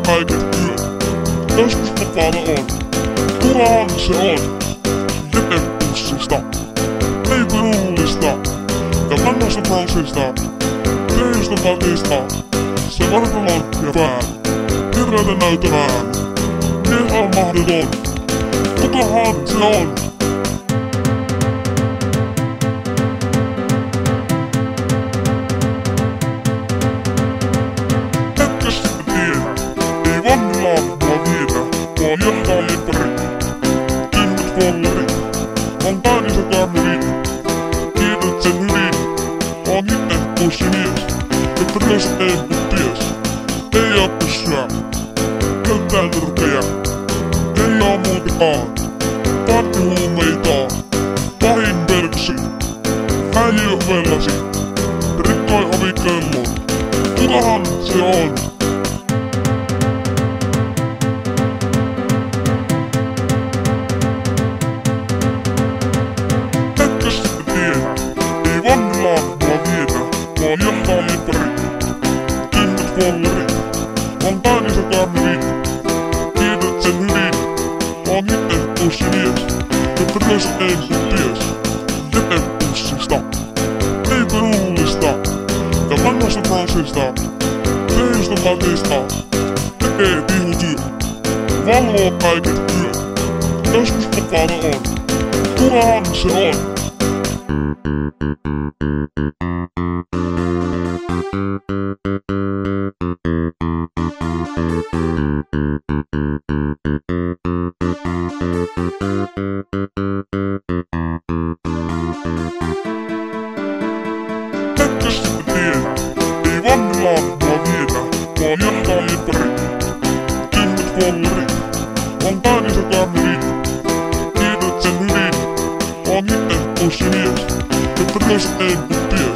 kaiken yön. Joskus vapaalla on. Kukahan se on? Jätepussista. Ei rullista. Ja vanhasta pausista. Teistä katista. Se vartalon ja pään. Hirveältä näyttämään. Mies on mahdoton. Kukahan se on? Etkä sitten tiedä. Ei vanillaan mua viedä. Mua johtaa lippari. Tyhmät vollari. On taidissa karvin. Tiedät sen hyvin. On itse pussimies. Että myös ei mut ties. Ei oo pyssyä. Käyttää turpeja. Ei oo muutakaan. Parti huumeitaan. Pahin perksi. Äijö vellasi. Rikkoi ovikellon. Kukahan se on? Etkä sitten tiedä. Ei vanillaan mua viedä. Mua johtaa lippari. Tyhmät vollari. On taidissa karvin. Tiedät sen hyvin. On itse pussimies. Että myös ei mut ties. Jätepussista. Ei rullista. Ja vanhasta pausista. Teistä katista. Tekee tihutyö. Valvoo kaiken yön. Joskus vapaalla on. Kukahan se on? Etkä sitten tiedä. Ei vanillaan mua viedä. Mua johtaa lippari. Tyhmät vollari. On taidissa karvin. Tiedät sen hyvin. On itse pussimies. Että myös ei mut ties.